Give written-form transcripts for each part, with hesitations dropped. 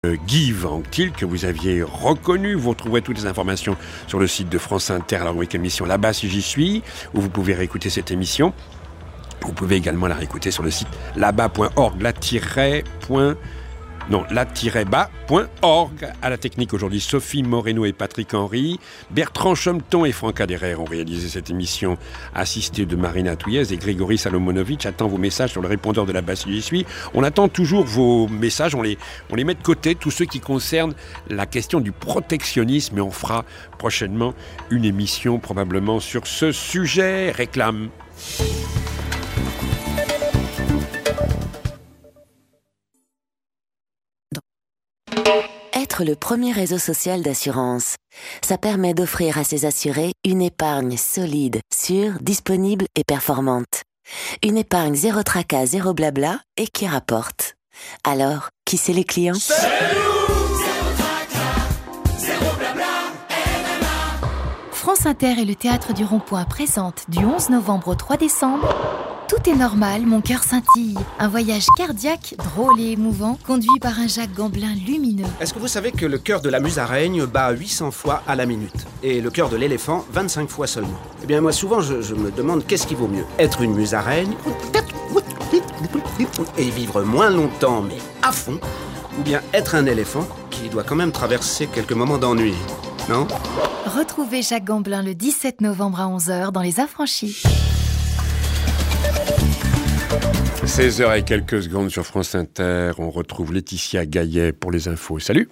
Guy Anctil, que vous aviez reconnu. Vous retrouverez toutes les informations sur le site de France Inter, la rubrique émission Là-bas si j'y suis, où vous pouvez réécouter cette émission. Vous pouvez également la réécouter sur le site là-bas.org, la-bas.org. À la technique aujourd'hui, Sophie Moreno et Patrick Henry. Bertrand Chometon et Franck Aderer ont réalisé cette émission, assistés de Marina Touillez et Grégory Salomonovic. Attend vos messages sur le répondeur de Là-bas si j'y suis. On attend toujours vos messages, on les met de côté, tous ceux qui concernent la question du protectionnisme, et on fera prochainement une émission probablement sur ce sujet. Réclame. Être le premier réseau social d'assurance, ça permet d'offrir à ses assurés une épargne solide, sûre, disponible et performante. Une épargne zéro tracas, zéro blabla et qui rapporte. Alors, qui c'est les clients ? C'est nous ! Zéro tracas, zéro blabla, MMA. France Inter et le Théâtre du Rond-Point présentent du 11 novembre au 3 décembre Tout est normal, mon cœur scintille. Un voyage cardiaque, drôle et émouvant, conduit par un Jacques Gamblin lumineux. Est-ce que vous savez que le cœur de la musaraigne bat 800 fois à la minute et le cœur de l'éléphant 25 fois seulement? Eh bien moi souvent je me demande qu'est-ce qui vaut mieux, être une musaraigne et vivre moins longtemps mais à fond, ou bien être un éléphant qui doit quand même traverser quelques moments d'ennui, non? Retrouvez Jacques Gamblin le 17 novembre à 11h dans Les Affranchis. 16h et quelques secondes sur France Inter. On retrouve Laetitia Gaillet pour les infos. Salut!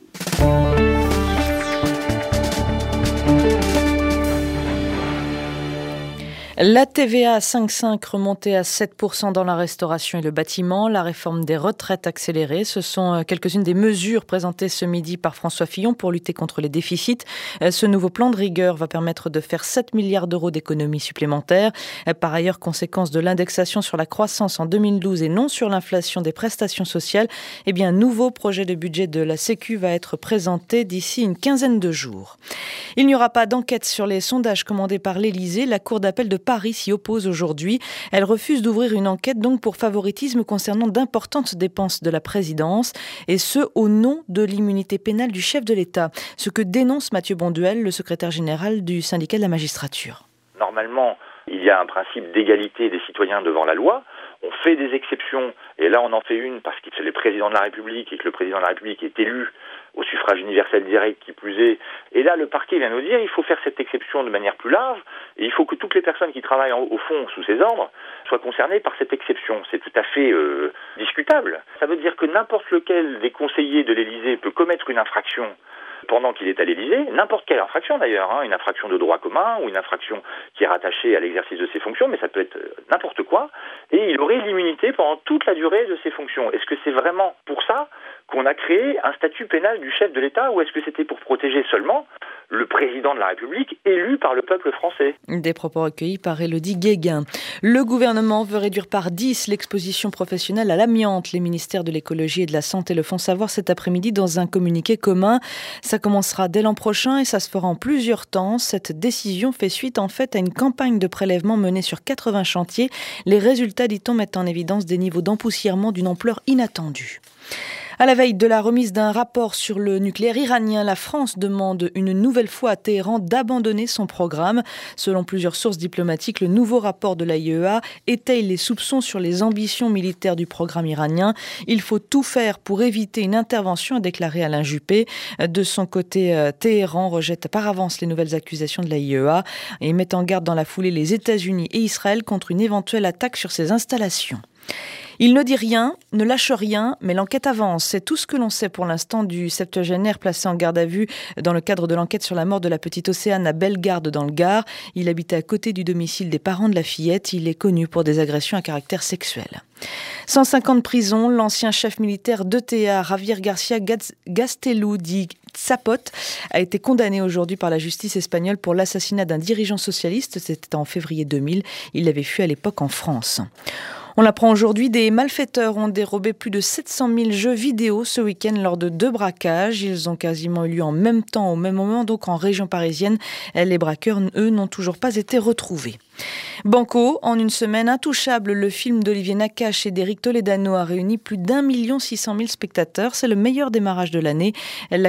La TVA à 5,5 remontée à 7% dans la restauration et le bâtiment, la réforme des retraites accélérée, ce sont quelques-unes des mesures présentées ce midi par François Fillon pour lutter contre les déficits. Ce nouveau plan de rigueur va permettre de faire 7 milliards d'euros d'économies supplémentaires. Par ailleurs, conséquence de l'indexation sur la croissance en 2012 et non sur l'inflation des prestations sociales, un nouveau projet de budget de la Sécu va être présenté d'ici une quinzaine de jours. Il n'y aura pas d'enquête sur les sondages commandés par l'Élysée. La Cour d'appel de Paris s'y oppose aujourd'hui. Elle refuse d'ouvrir une enquête donc pour favoritisme concernant d'importantes dépenses de la présidence, et ce au nom de l'immunité pénale du chef de l'État. Ce que dénonce Mathieu Bonduel, le secrétaire général du syndicat de la magistrature. Normalement, il y a un principe d'égalité des citoyens devant la loi. On fait des exceptions, et là on en fait une parce que c'est le président de la République et que le président de la République est élu au suffrage universel direct qui plus est. Et là le parquet vient nous dire il faut faire cette exception de manière plus large et il faut que toutes les personnes qui travaillent au fond sous ses ordres soient concernées par cette exception. C'est tout à fait discutable. Ça veut dire que n'importe lequel des conseillers de l'Élysée peut commettre une infraction pendant qu'il est à l'Élysée, n'importe quelle infraction d'ailleurs, une infraction de droit commun ou une infraction qui est rattachée à l'exercice de ses fonctions, mais ça peut être n'importe quoi, et il aurait l'immunité pendant toute la durée de ses fonctions. Est-ce que c'est vraiment pour ça qu'on a créé un statut pénal du chef de l'État, ou est-ce que c'était pour protéger seulement le président de la République élu par le peuple français? Des propos recueillis par Élodie Guéguin. Le gouvernement veut réduire par 10 l'exposition professionnelle à l'amiante. Les ministères de l'écologie et de la santé le font savoir cet après-midi dans un communiqué commun. Ça commencera dès l'an prochain et ça se fera en plusieurs temps. Cette décision fait suite en fait à une campagne de prélèvement menée sur 80 chantiers. Les résultats, dit-on, mettent en évidence des niveaux d'empoussièrement d'une ampleur inattendue. À la veille de la remise d'un rapport sur le nucléaire iranien, la France demande une nouvelle fois à Téhéran d'abandonner son programme. Selon plusieurs sources diplomatiques, le nouveau rapport de l'AIEA étaye les soupçons sur les ambitions militaires du programme iranien. Il faut tout faire pour éviter une intervention, a déclaré Alain Juppé. De son côté, Téhéran rejette par avance les nouvelles accusations de l'AIEA et met en garde dans la foulée les États-Unis et Israël contre une éventuelle attaque sur ses installations. Il ne dit rien, ne lâche rien, mais l'enquête avance. C'est tout ce que l'on sait pour l'instant du septuagénaire placé en garde à vue dans le cadre de l'enquête sur la mort de la petite Océane à Bellegarde dans le Gard. Il habitait à côté du domicile des parents de la fillette. Il est connu pour des agressions à caractère sexuel. 150 ans de prison, l'ancien chef militaire d'ETA, Javier García Gaztelu, dit Zapot, a été condamné aujourd'hui par la justice espagnole pour l'assassinat d'un dirigeant socialiste. C'était en février 2000. Il avait fui à l'époque en France. On l'apprend aujourd'hui, des malfaiteurs ont dérobé plus de 700 000 jeux vidéo ce week-end lors de 2 braquages. Ils ont quasiment eu lieu en même temps, au même moment, donc en région parisienne. Les braqueurs, eux, n'ont toujours pas été retrouvés. Banco, en une semaine, Intouchable, le film d'Olivier Nakache et d'Éric Toledano a réuni plus d'1 600 000 spectateurs. C'est le meilleur démarrage de l'année.